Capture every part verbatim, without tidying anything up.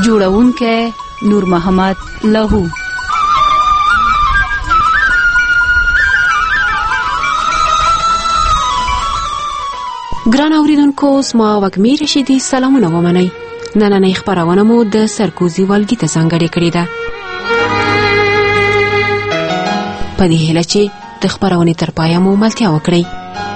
جوړونکی نور محمد لهو. ګران اوریدونکو، زما وږمې رشیدي سلامونه ومنئ. نننۍ خپرونه مو د سرکوزي والګي ته ځانګړې کړې ده په دې هیله چې د خپرونې تر پایه مو ملتیا وکړئ.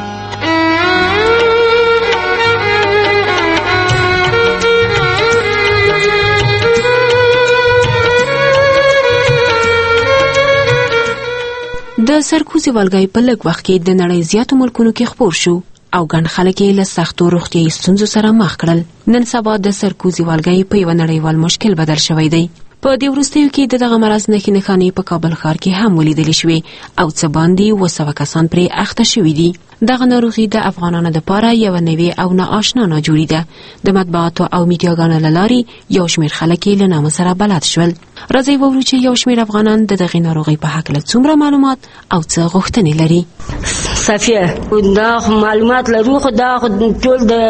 د سرکوزي والګي په لږ وخت کې د نړۍ زیاتو ملکونو کې خپور شو او ګڼ خلک یې له سختو روغتیایي ستونزو سره مخ کړل. نن سبا د سرکوزي والګي په یوه نړیوال مشکل بدل شوی دی. په دې وروستیو کې د دغه مرض نښې نښانې په کابل ښار کې هم ولیدل شوې او څه باندې اووه سوه کسان پرې اخته شوي دي. دغه ناروغي د افغانانو دپاره یوه نوې او ناآشنا ناجوړي ده. د مطبوعاتو او میډیاګانو له لارې یو شمېر خلک یې له نامه سره بلد شول. راځئ وورو چې یو شمېر افغانان د دغې ناروغۍ په هکله څومره معلومات او څه غوښتنې لري. صفیه، دا معلومات لرو، خو دا ټول د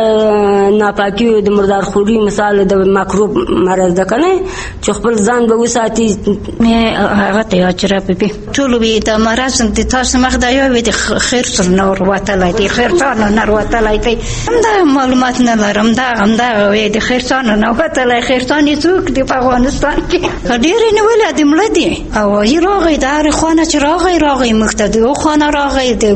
ناپاکي د مردارخوري مثال د مکروب مرض ده کنه چې خپل ځان به وساتي. مې هغه ته اچره په ټول وی د مرض د تاسو مخ دا یو وی د خیر سر نور وتلای دی، خیر څانه نور وتلای دی. دا معلومات نه لرم. دا هم دا وی د خیر څانه نور وتلای. خیر څانه څوک دی په افغانستان کې ډیر نه ولې د مړ دي او یې راغی د هر خانه چې راغی راغی مختدي او خانه راغی د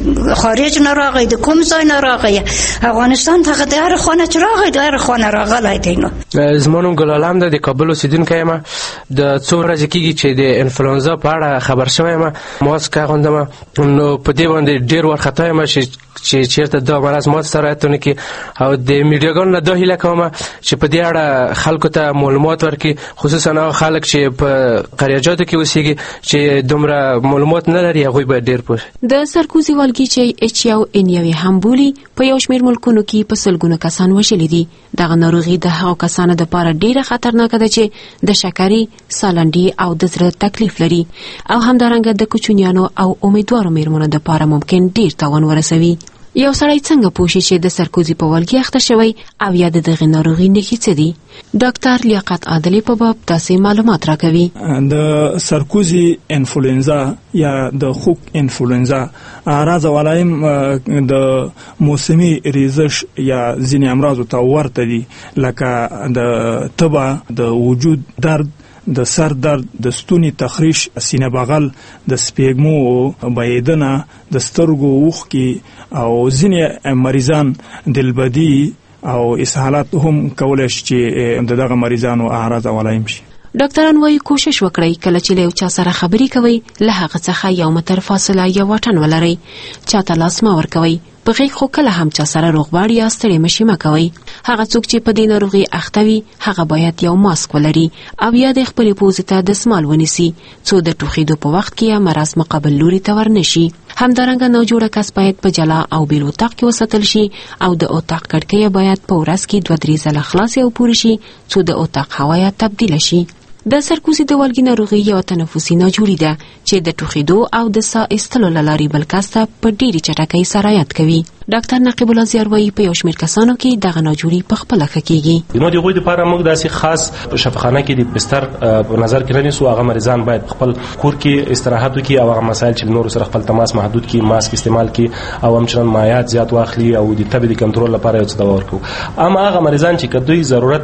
خارج نه راغی د کوم ځای نه راغی افغانستان ته د هر خانه چې راغی د هر خانه راغلی دی. نو زمونږ ګلالام د کابل اوسیدونکی یم. د څو ورځې کېږي چې د انفلونزا په اړه خبر شوی یم. ماسک اغوندم نو په دې باندې ډېر وارخطا یم چې چېرته دا مرض مات سره رایتونه کې او د میډیاګانو نه دا هیله کوم چې په دې اړه خلکو ته معلومات ورکړي، خصوصا هغه خلک چې په قریاجاتو کې اوسېږي چې دومره معلومات نه لري، هغوی باید ډېر پوه. د سرکوزي والګي چې اچ یو ان یو هم بولي په یو شمېر ملکونو کې په سلګونو کسان وژلي دي. دغه ناروغي د هغو کسانو دپاره ډېره خطرناکه ده چې د شکرې، سالنډي او د زړه تکلیف لري او همدارنګه د کوچنیانو او امیدوارو مېرمنو دپاره ممکن ډېر تاوان ورسوي. یو سړی څنګه پوه شي چې د سرکوزي په والګي اخته شوی او یا د دغې ناروغي نښې څه دي؟ ډاکټر لیاقت عادلي په باب داسې معلومات راکوي. د سرکوزي انفلوئنزا یا د خوک انفلوئنزا اعراض او علایم د موسمي ریزش یا ځینې امراضو ته ورته دي، لکه د تبه، د وجود درد، د سر درد، د ستوني تخریش، سینه بغل، د سپېږمو بهیدنه، د سترګو اوښکې او ځینې مریضان دلبدي او اسهالات هم کولی شي چې د دغه مریضانو اعراض او علایم شي. ډاکټران وايي کوشش وکړئ کله چې له یو چا سره خبرې کوئ له هغه څخه یو متر فاصله یا واټن ولرئ. چاته لاس مه ورکوئ. په غیږ خو کله هم چا سره روغبړ یا ستړی مشي مه کوئ. هغه څوک چې په دې ناروغي اخته وي هغه باید یو ماسک ولري او یا د خپلې پوزې ته دستمال ونیسي څو د ټوخېدو په وخت کې یا مرض مقابل لوري ته ورنشي. همدارنګه ناجوړه کس باید په جلا او بیل اتاق کې وساتل شي او د اتاق کړکۍ باید په ورځ کې دوه درې ځله خلاصې او پورې شي څو د اتاق هوا یا تبدیله شي. د سرکوزي د والګي ناروغي یو تنفسي ناجوړي ده چې د ټوخېدو او د ساه ایستلو له لارې بل کس ته په ډېرې چټکۍ سرایت کوي. ډاکټر نقیب الله زیار وایي په یو شمېر کسانو کې دغه ناجوړي په خپله ښه کېږي. نو د هغوی دپاره موږ داسې خاص شفاخانه کې د بستر په نظر کې نه نیسو. هغه مریضان باید خپل کور کې استراحت وکړي او هغه مسایل چې نورو سره خپل تماس محدود کړي، ماسک استعمال کړي او همچنان مایعات زیات واخلي او د تبې د کنټرول لپاره یو څه دوا ورکړو. اما هغه مریضان چې که دوی ضرورت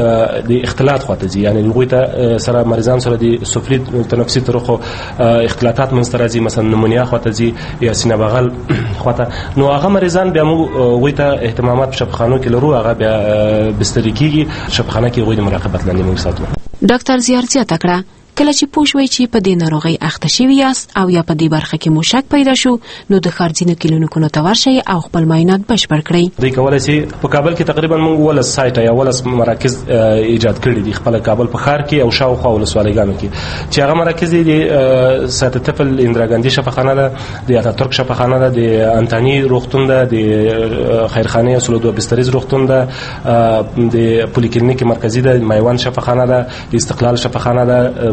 د اختلاط خواته ځي، یعنې هغوی ته سره مریضان سره د سفلي تنفسي طرقو اختلاطات منځته راځي، مثلا نمونیا خواته ځي یا سینه بغل خواته، نو هغه مریضان بیا موږ هغوی ته اهتمامات په شفاخانو کې لرو. هغه بیا بستري کېږي، شفاخانه کې هغوی د مراقبت لاندې موږ ساتو. ډاکټر زیار زیاته کړه کله چې پوه شوئ چې په دې ناروغۍ اخته شوي یاست او یا په دې برخه کې مو شک پیدا شو نو د ښار ځینو کلینیکونو ته ورشئ او خپل معاینات بشپړ کړئ. دوی کولی شي په کابل کې تقریبا موږ ولس سایټ یا ولس مراکز ایجاد کړي دي خپل کابل په ښار کې او شاوخوا ولسوالیګانو کې چې هغه مراکز دي د سات طفل اندراګاندي شفاخانه ده، د اتاتورک شفاخانه ده، د انتانی روغتون ده، د خیرخانه سلودو بستریز روغتون ده، د پولیکلینیک مرکزی ده، میوان شفاخانه ده، د استقلال شفاخانه ده،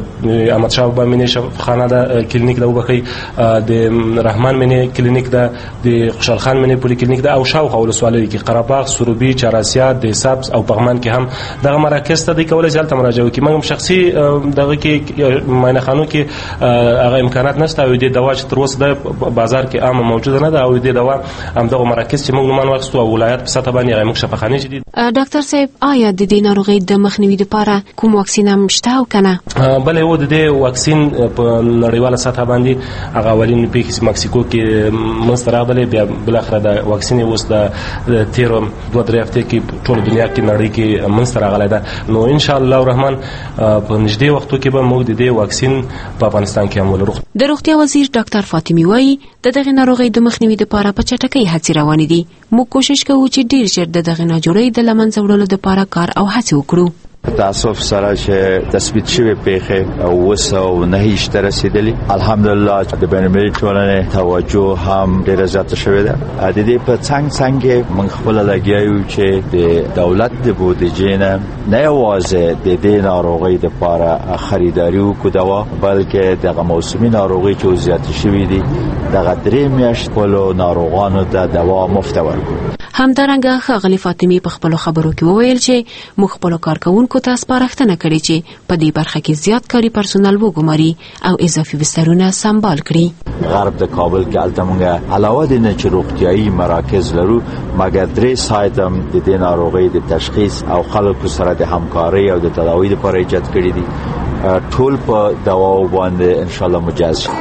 احمد شاه بابا مینې شفاخانه ده کلینیک ده وبخي د رحمان مینې کلینیک ده د خوشحال خان مینې پولی کلینیک ده او شاوخوا ولسوالیو کې قرهباغ سروبي چهاراسیات د سبز او پغمان کې هم دغه مراکز ته دوی کولی شي هلته مراجعه وکړي. موږ هم شخصي دغه کې معاینهخانو کې هغه امکانات نشته او دې دوا چې تر اوسه د بازار کې عامه موجوده نه ده او دې دوا همدغه مراکز چې موږ نومان واخیستو او ولایت په سطحه باندې هغه موږ شفاخانې چې دي. ډاکټر صاحب آیا د دې ناروغۍ د مخنیوي لپاره کوم واکسین هم شته او که نه؟ بلې و د دې واکسین په نړیواله سطحه باندې هغه اولین پیښې مکسیکو کې منځته راغلې بیا بالاخره د واکسین اوس د تېرو دوه درې هفتې کې ټوله دنیا کې نړۍ کې منځته راغلی ده. نو انشاءالله الرحمن په نږدې وختو کې به موږ د دې واکسین په افغانستان کې هم ولرو. د روغتیا وزیر ډاکټر فاطمي وایي د دغې ناروغۍ د مخنیوي لپاره په چټکۍ هڅې روانې دي. موږ کوشش کوو چې ډېر ژر د دغې ناجوړۍ د له منځه وړلو لپاره کار او هڅې وکړو. په تاسف سره چې تثبیت شوی پیښې او وسو نه هیڅ تر رسیدلی الحمدلله د بین‌المللي ټولنې توجه هم ډیره زیاته شوې ده. د دې په څنګ څنګ موږ خپل لګیایو چې د دولت د بودیجې نه نه یوازې د دې ناروغۍ لپاره خریداري وکړو دوا بلکې دغه موسمي ناروغۍ چې زیات شوې دي دغه درې میاشتې په ناروغانو ته دوا مفت ورکړو. همدارنګه ښاغلي فاطمي په خپلو خبرو کې وویل چې موږ خپلو کارکوونکو ته سپارښتنه کړې چې په دې برخه کې زیات کاري پرسونل وګماري او اضافي بسترونه سمبال کړي. غرب د کابل کې هلته موږ علاوه د نه چې روغتیایي مراکز لرو مګر درې سایت هم د دې ناروغۍ د تشخیص او خلکو سره د همکارۍ او د تداوی لپاره ایجاد کړي دي. ټول په دواو باندې ان شاء الله مجاز شي.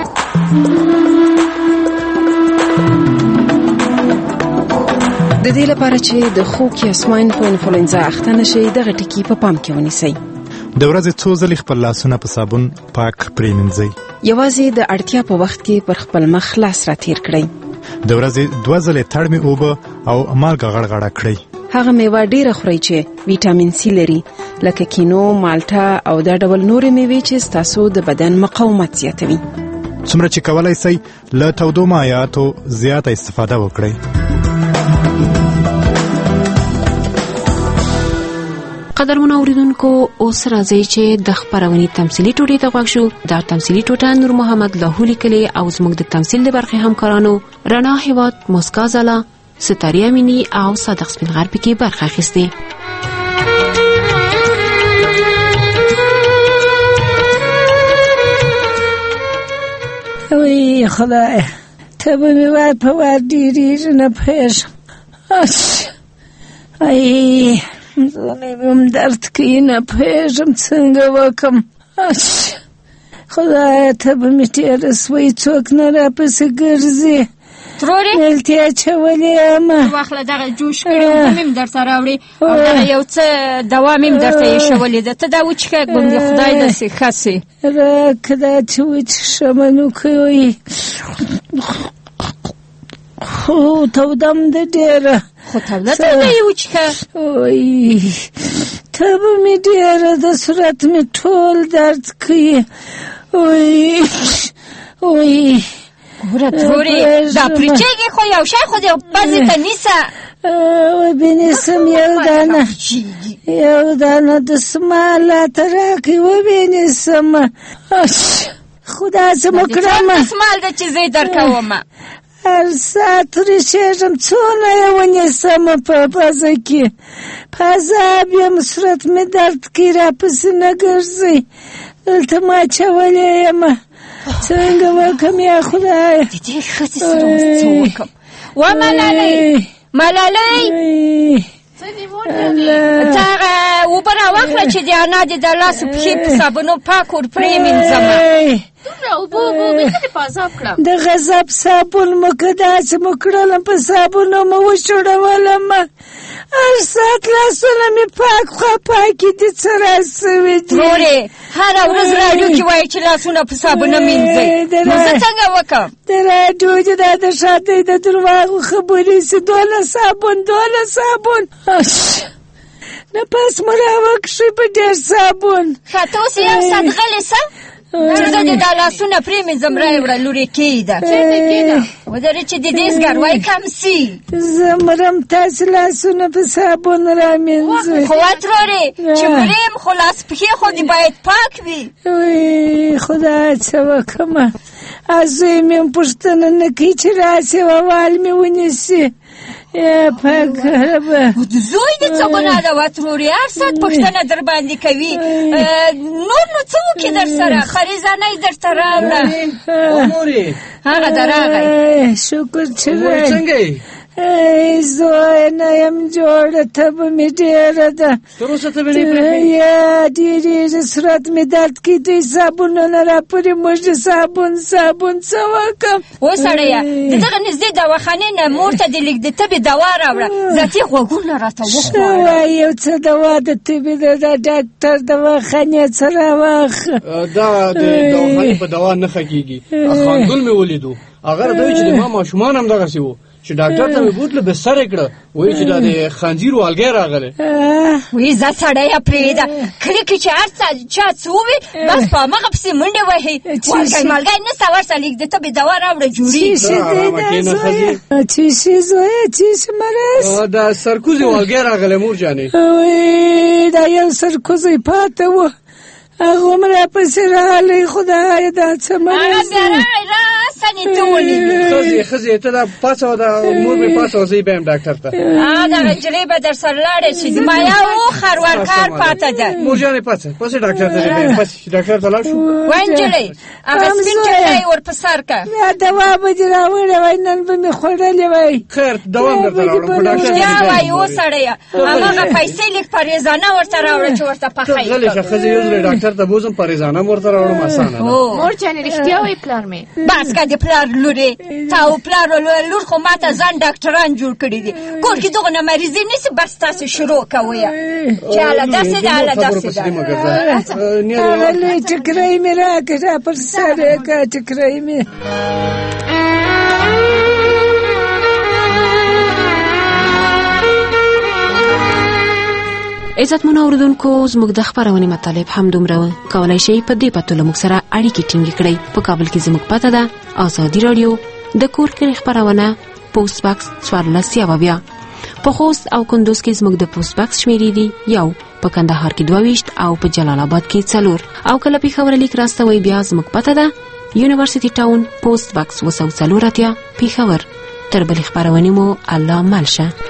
د دې لپاره چې د خوک یا سواین فلو انفلوئنزا اخته نشي دغه ټکي په پام کې ونیسئ. د ورځې څو ځلې خپل لاسونه په صابون پاک پرېمنځئ. یوازې د اړتیا په وخت کې پر خپل مخ لاس راتیر کړئ. د ورځې دوه ځلې تړمې اوبه او مالګه غړغړه کړئ. هغه میوه ډیره خورئ چې ویټامین سی لري لکه کینو، مالټه او دا ډول نورې میوې چې ستاسو د بدن مقاومت زیاتوي. څومره چې کولای شئ له تودو مایعاتو زیاته استفاده وکړئ. قدرمن اوریدونکو اوس راځي چې د خبرونې تمثيلي ټوټې ته غوږ شو. دا تمثيلي ټوټه نور محمد لاهوري کلی او زموږ د تمثيل د برخې همکارانو رڼا هیواد، مسکا زالا، ستاري امینی او صادق سپینغر پکې برخه اخیسته. وی خدای ته به مې وای په وار ډېرېږي نه پوهېږم. ای زنې مې هم درد کوي نه پوهېږم څنګه وکړم. خدایه ته به مې تېره سوی څوک نه راپسې ګرځي. ترورې ملتیا چولې امه واخله دغه جوش کړي اوبه مې هم درته راوړې او دغه یو څه دوا مې هم درته ایښولې ده. ته دا وچښه ګوندې خدای داسې ښه سي. راکه دا چې وچښمه نو کوي خو تودم ده ډېره. خو توده توده یې وچښه. وی ته به مې ډېره د صورت مې ټول درد کوي. وی وی ګوره ترورې دا پرېچېږي خو یو شی خو دې پزې ته نیسه. وبینیسم یو دانه یو دانه دسماله ته راکړئ وبینیسم. خدا څه مو کړمه دسمال ده چې زه یې درکومه. هر ساعت ورېښېږم څونه یې ونیسمه په پزه کې په عذاب یم صورت مې درد کوي راپسې نه ګرځئ. دلته ما اچولې یمه څنګه وکړم یا خدایه. د دې ښځې سره اوس څه وکړم؟ و ملالۍ ملالۍ ته هغه اوبه راواخله چې د انا دې د لاسو پښې په صابونو پاک ور پرېمینځمه. دومره اوبه اوبه اوبه څه دې په عذاب کړم؟ د غضب صابون مو که داسې مو کړلم په صابونو مو وچوړولم. هر ساعت لاسونه مې پاک خوا پاکې دي څه راسوي دي. مورې هره ورځ راډیو کې وایي چې لاسونه په صابونه مینځئ. نو زه څنګه وکړم؟ د راډیو چې دا د شاتۍ د درواغو خبرې سي. دونه صابون دونه صابون نفس مو راوکښئ په ډېر صابون. ښه ته اوس یو ساعت غلې سه چې زه دې دا لاسونه پرې مې زمری وړه لورې کېږده چېرته کېږده ودرې چې د دې زګروی کم سي زه مرم تاسې لاسونه په صابون رامینځئ خو وترورې چې مریم خو لاس پښې خو دې باید پاک وي وی خدای څه وکړمه زوی مې پوښتنه نه کوي چې راسې ووال مې ونیسي یا پاکه ربه زوی دې څه ګناه ده وترورې هر ساعت پوښتنه در باندې کوي نور نو څه وکړي در سره خریزانه یې درته راوړه هغه ده راغی شکر چې راغی ای زوی نه یم جوړه تبه مې ډېره ده تر اوسه تبه نه پرېږدي یا ډېر ډېر صورت مې درد کوي دوی صابونونه راپورې موږ صابون صابون څه وکړم و سړیه د دغه نږدې دواخانې نه مور ته دې لږ د تبې دوا راوړه ذاتي غوږونه راته وخوړه وایي یو څه دوا د تبې ده د ډاکټر دواخانې څه راواخه دا د دواخانې په دوا نه ښه کېږي خاندون مې ولیدو هغه راته وایي چې د ما ماشومان هم دغسې وو چې ډاکټر ته مې بوتله بستر یې کړه وایي چې دا د خنځیر والګی راغلی وایي ځه سړیه پرېږده کلي کې چې هر چا څه ووي بس په همغه پسې منډې وهي والګی مالګی نسته ورشه لږ د تبې دوا راوړه جوړېږي چیشي زویه چیشي مرس دا سرکوزي والګی راغلی مور جانې وایي دا یو سرکوزی پاته و هغه هم راپسې راغلی خدایه دا څه مرس سنې ته ولیدې ښځې ښځې ته دا پاڅوه دا مور مې پاڅوه زه یې بیایم ډاکټر ته دغه نجلۍ به در سره لاړې شي زما یو خروارکار پاته ده مور جانې پاڅه پاڅې ډاکټر ته دې بیایم پاڅې چې ډاکټر ته لاړ شو وایي نجلۍ هغه سپین چټی ور په سر که دوا به دې راوړې وای نن به مې خوړلې وای خیر دوا هم درته راوړم خو ډاکټر رښتیا وایي و سړیه همغه پیسې لږ پرېزانه ورته راوړه چې ورته پخه یې غلې شه ښځې یو ځل ډاکټر ته بوځم پرېزانه هم ورته راوړم اسانه ده مور جانې رښتیا وایي پلار مې بس که د پلار لورې تا او پلار لور خو ماته ځان ډاکټران جوړ کړي دي کور کې دغه نه مریضي نیسي بس تاسو شروع کوئ چې هله داسې ده هله داسې ده هغه لوی ټکری مې راکړه پر سر یې کړه ټکری مې عزتمن اوریدونکو زموږ د خبرونې مطالب هم دومره کولای شئ په دې پته له موږ سره اړیکې ټینګې کړئ په کابل کې زموږ پته ده ازادي راډیو د کور کې خبرونه پوسټ باکس څوارلس یوه بیا په خوست او کندوز کې زموږ د پوسټ باکس شمیرې دي یو په کندهار کې دوه ویشت او په جلال آباد کې څلور او کله پېښور لیک راستوئ بیا زموږ پته ده یونیورسيټي ټاون پوسټ باکس وسو څلور اتیا پېښور تر بلې خبرونې مو الله مل شه